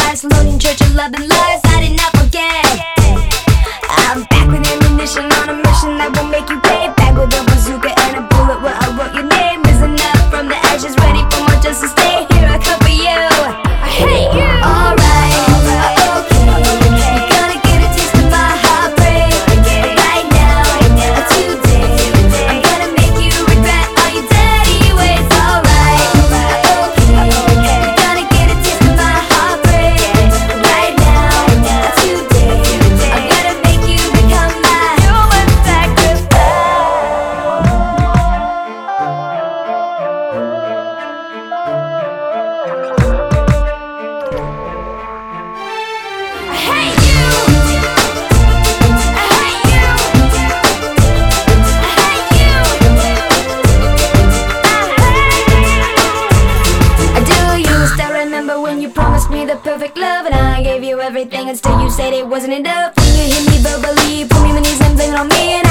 Thessalonian church of love and lies, I did not forget. I'm back with ammunition on a mission that will make you pay. Back with a bazooka and a bullet where I wrote your name. Risen up from the ashes, ready for more justice. Stay here, I come for you. I hate you. Alright, okay. You're gonna get a taste of my heartbreak. Right now, today, I'm gonna make you regret all your dirty ways. Alright, okay. You're gonna get a taste of my heartbreak. Right now, today, I'm gonna make you become my human sacrifice. I hate you. I hate you. I hate you. I do. You still remember when you promised me the perfect love, and I gave you everything, and still you said it wasn't enough. When you hit me verbally, put me on my knees and blame it on me, and